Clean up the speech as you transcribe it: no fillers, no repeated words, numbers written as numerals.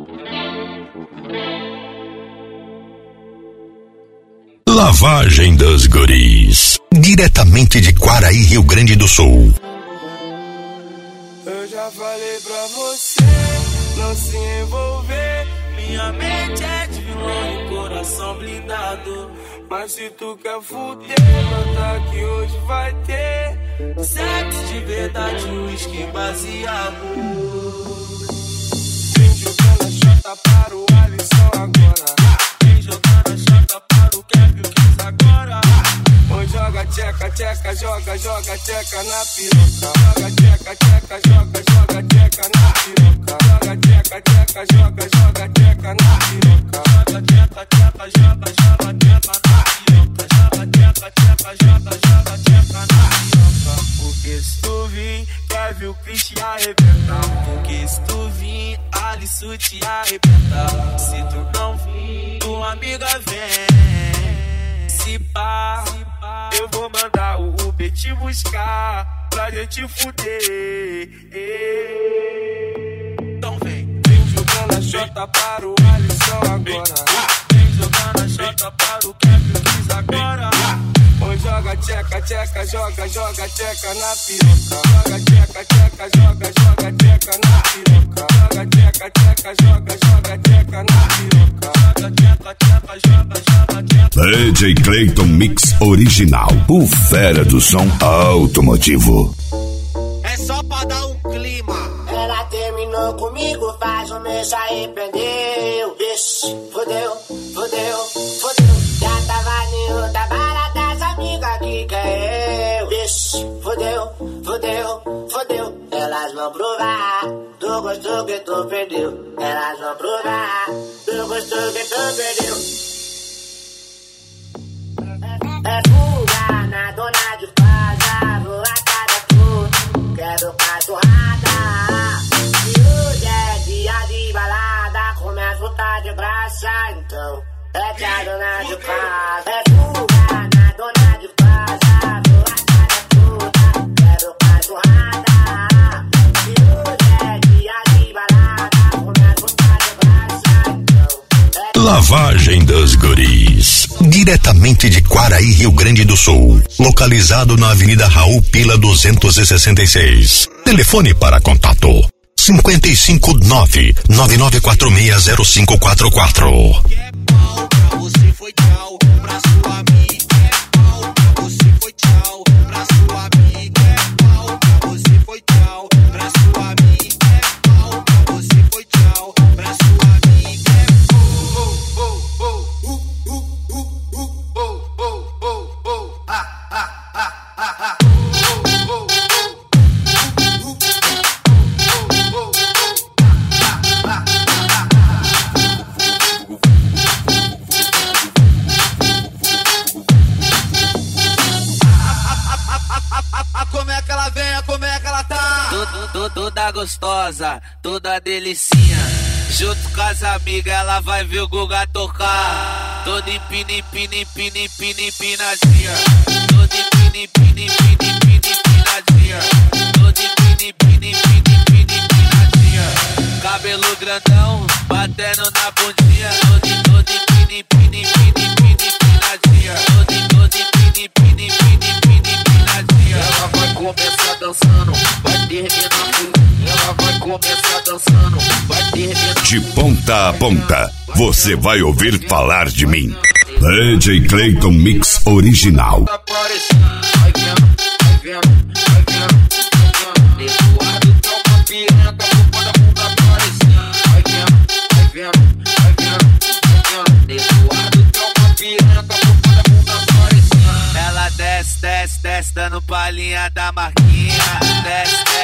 Lavagem dos Guris, diretamente de Quaraí, Rio Grande do Sul. Eu já falei pra você não se envolver. Minha mente é de vilão e coração blindado. Mas se tu quer fuder, manda que hoje vai ter sexo de verdade, uísque baseado. Vem jogando a chota para o Alisson agora. Vem jogando a chota para o Kevin Kiss agora. Oi, joga tcheca, tcheca, joga tcheca na piroca. Joga tcheca, tcheca, joga tcheca na piroca. Joga tcheca, tcheca, joga tcheca na piroca. Joga tcheca, tcheca, joga tcheca na piroca. Joga tcheca, tcheca, joga tcheca na piroca. Porque se tu vir, Kevin Kiss te arrebentar. Porque se tu vir, Alisson te arrebentar. Se tu não vir, tua amiga vem. Se pá, eu vou mandar o Uber te buscar pra gente fuder. Então vem jogando a chota para o Alisson agora. Vem jogando a chota para o Kevin Kiss agora. Oi, joga tcheca, tcheca, joga tcheca na piroca. Joga tcheca, tcheca, joga tcheca na piroca. Joga tcheca, tcheca, joga tcheca na piroca. Joga tcheca, tcheca, joga tcheca. DJ Clayton Mix Original, o fera do som automotivo. É só pra dar um clima. Ela terminou comigo, faz um mês arrependeu. Vixe, fodeu. Já tava em outra balada, as amigas que quer eu. Vixe, fodeu. Elas vão provar do gosto que tu perdeu. Elas vão provar do gosto que tu perdeu. É fuga na dona de casa, vou atrás tudo, quero cachorrada. E hoje é dia de balada, começa a tá de graça, então é que a dona de casa. É fuga na dona de casa, vou atrás tudo, quero cachorrada. E hoje é dia de balada, começa a tá de graça, então Lavagem dos Guris, diretamente de Quaraí, Rio Grande do Sul, localizado na Avenida Raul Pila 266. Telefone para contato 559-99460544. é pau pra você foi tchau, pra sua amiga. É pau pra você foi tchau, pra sua amiga. É pau pra você foi tchau, pra sua amiga. É pau pra você foi tchau, pra sua amiga. Como é que ela vem, como é que ela tá? Toda gostosa, toda delicinha. Junto com as amigas, ela vai ver o Guga tocar. Toda empinadinha. Toda empinadinha. Toda empinadinha. Cabelo grandão, batendo na bundinha. Toda empinadinha. Toda empinadinha. Ela vai começar dançando, vai terminar fudido. Ela vai começar dançando, vai terminar. De ponta a ponta, você vai ouvir falar de mim. DJ Clayton Mix Original. Vai vendo. Eduardo tá uma piranha, quando a bunda aparecer. Vai vendo. Eduardo tá uma piranha, quando a bunda aparecer. Ela desce, dando palhinha da Marquinha. Desce,